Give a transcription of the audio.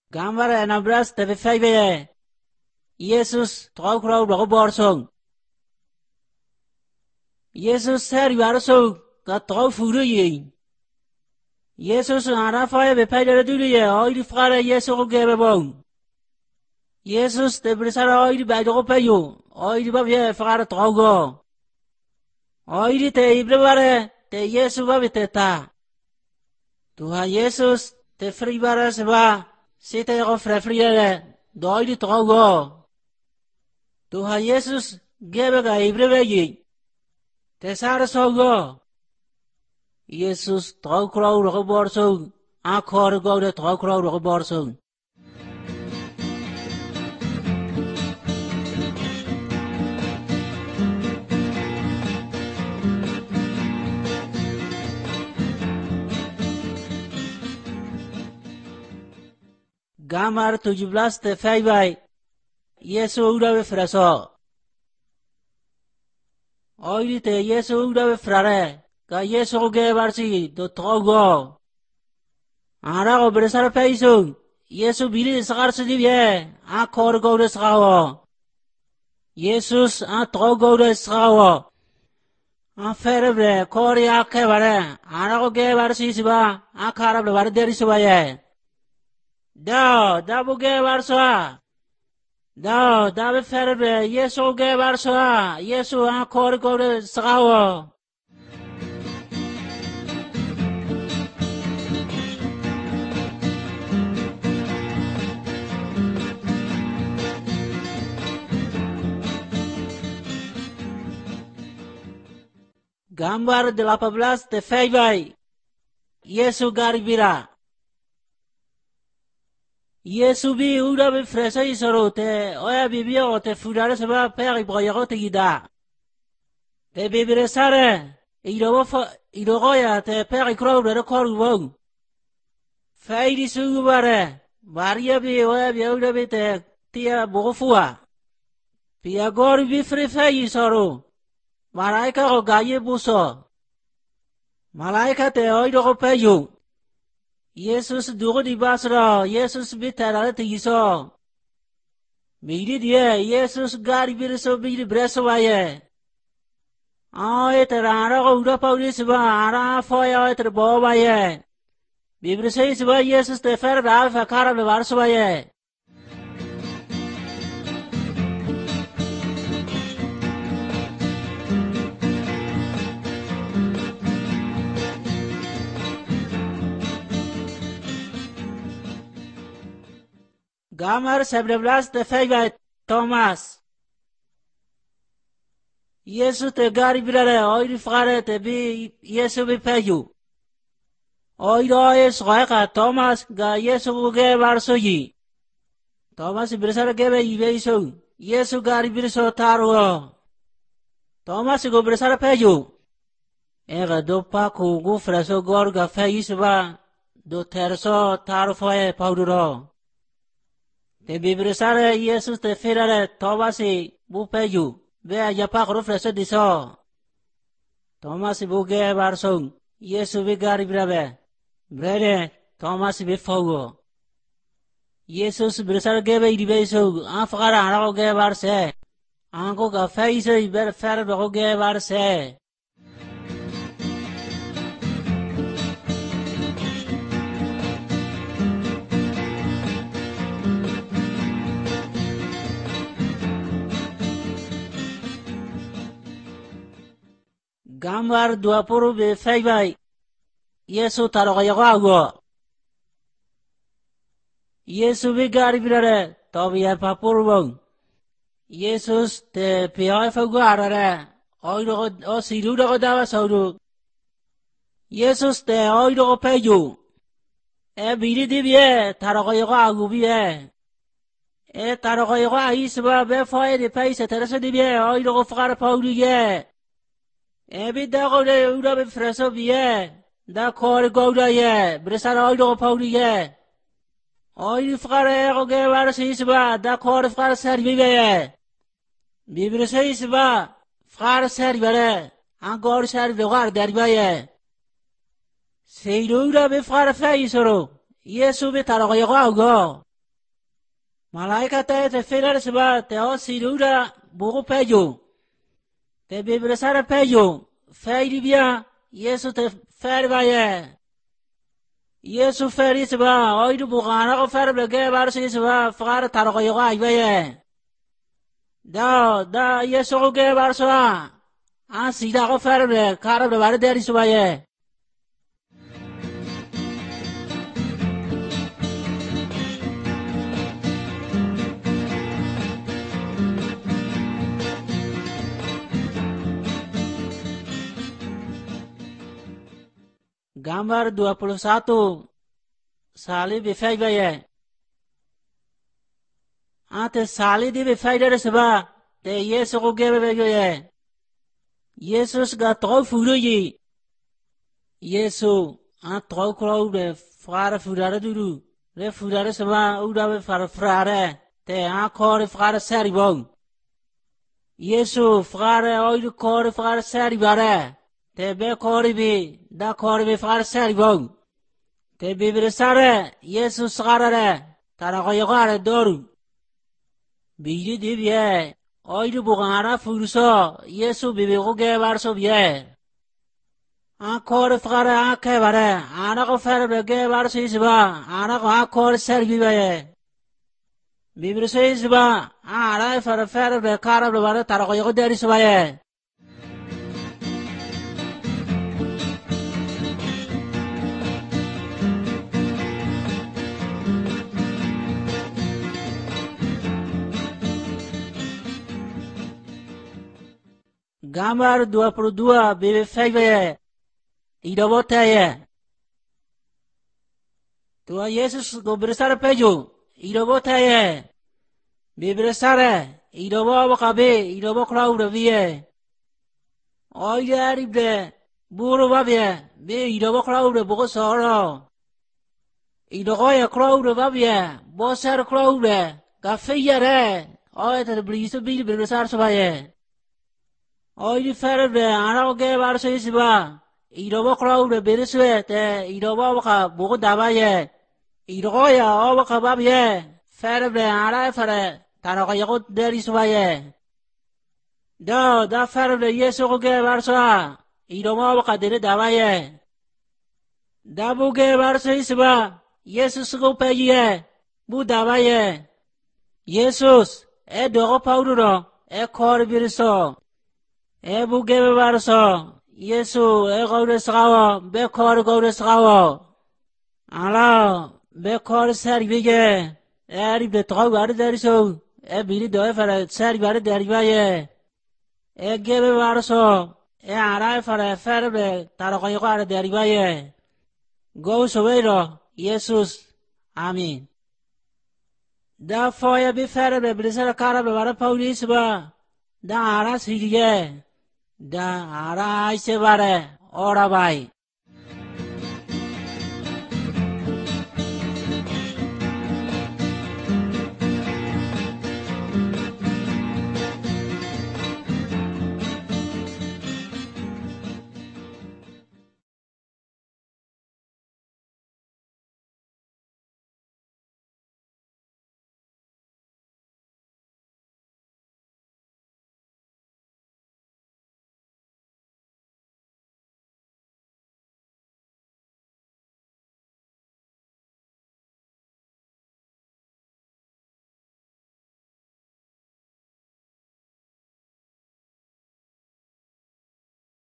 Gambar enabras te feibe. Jesus tog crowd go borsong. Jesus ser yarso ka tog furu yi. Jesus arafa be peider duliye oil fara Jesus go gebe bon. Jesus te brisara oil ba go peyo. Oil ba ye fara togo. Oil te ibrare te Jesus ba biteta. Tuhan Yesus te fribara seba site go frefriere doidi togo. Tuhan Yesus gebe ga ibrebe te sara sogo. Yesus togo ro borso a kor go de togo ro borso. Gamar 17 te feibai. Yesu uda be fraso. Oili te Yesu uda be frare. Ka Yesu ge barsi do togo. Ara go bresar peisu. Yesu bili sagar sidibye. A kor go de sawo. Jesus a togo de sawo. A ferebre kor ya ke bare. Ara go ge barsi siba. A karab bar deri sibaye. Da buge barsa. Da be ferbe Yesu ge barsa. Yesu a kor gore sawo. Gambar 18 te feibai. Yesu garbira. Yesu bi uda be fresa isorote oya bibia ote fudare seba peri boyagote gida te bibire sare irogoya te peri crowder korwo faidi sugubare varia bi oya bi uda be te tia bogofua pia gor bi frefa isoro malaika go gaye buso malaika te oido peyo Jesus dugo di basra, Jesus bitara te iso. Miri dia, Jesus gari biriso biri breso waye. Terara go uda paulis ba, ara foya ter bo waye. Bibrise is ba Jesus te fer ra fa kara le varso waye. Gamar 17 te feibai Thomas. Yesu te gari birare oiri fare te bi Yesu bi peyu. Oiro es goeka Thomas ga Yesu ge barso yi. Thomas birsara gebe ibeiso. Yesu gari birso taro. Thomas go birsara peyu. Ega do paku gu freso gorga feisba do terso taro foe pauduro. Te bibrisare Jesus te firare Tomasi bu peju. Vea ya pa koro freso diso. Tomasi bu ge barsong. Yesu bi gari brabe. Brede Tomasi bi fogo. Jesus brisare gebe idibeso. Afgara arago ge barse. Anko ga feise iber fer bago ge barse. Gambar 20 be feibai. Yesu tarogayago. Yesu bi gari birare tobiya papurwong. Jesus te piyai fogo arare. Oiro o siruda go dawa sauru. Jesus te oiro peju. Biri dibye tarogayago biye. Tarogayago isba be foye de paise terasa dibye oiro fgar pauliye. Bida go de uda be freso biye. Da kor go da ye. Brisara oiro pauliye. Oil fare go ge var sisba da kor far ser bibe. Bibir sisba far ser bere. An gor ser begar derbaye. Seyrura be far feisoro. Yesu be tarago go. Malaikat te felar seba te o siruda buku pejo. Te bebrasara pejo. Feidi bia Yesu te fer baye. Yesu feri seba oidu bukana ko fer blege bar si seba fakar taroko yoga aybaye. Da Yesu ko ge bar seba. Sida ko fer ble kara ble bar deri seba ye. Gambar 21 salib befai baye. Ate salib di befai dari seba te Yesu ko ge baye. Yesus ga tro furu yi. Yesu tro kro de fara furare duru. Le furare seba uda be fara frare te kore fara seri bon. Yesu fara oidu kore fara seri bare. Te be kore bi da kore be fara seri bon. Te bibresare Yesus garare tarako yogare doru. Bidi dibye oidu bugara furuso Yesu bibigo ge barso bye. Kore fara akebare anako fere ge barso isba anako kore serbi baye. Bibreso isba ara fere be kara bare tarako yogo deri sbaye. Gambar 22 bebe feybe idoboteye. Tua Yesus go bersara pejo idoboteye. Bebersara idobo bakabe idobo klaud vie. Oyari de buru babye be idobo klaud bogo soro. Idogoya klaud babye bosar klaud gafeyere. Oyete bliso bil bersar sobaye. Oidi ferbe anako ge barso isba idobo klaude bereswe te idobo baka buku dabaye idogoya obaka babye ferbe ara fere tarako yago deri subaye da ferbe Yesu ko ge barso idobo baka dere dabaye da bu ge barso isba Yesus ko peye bu dabaye Yesus dogo pauduro kor biriso bu gebe barso Yesu gaure sagawa be kor gaure sagawa ala be kor sari bige eri be tro gar dari so bili do fara sari bar dari baye gebe barso ara fara ferbe tarako yogar dari baye go sobeiro Yesus amin. Da foya be ferbe blisara kara be bara paulis ba da ara sigie da ara se bare ora bai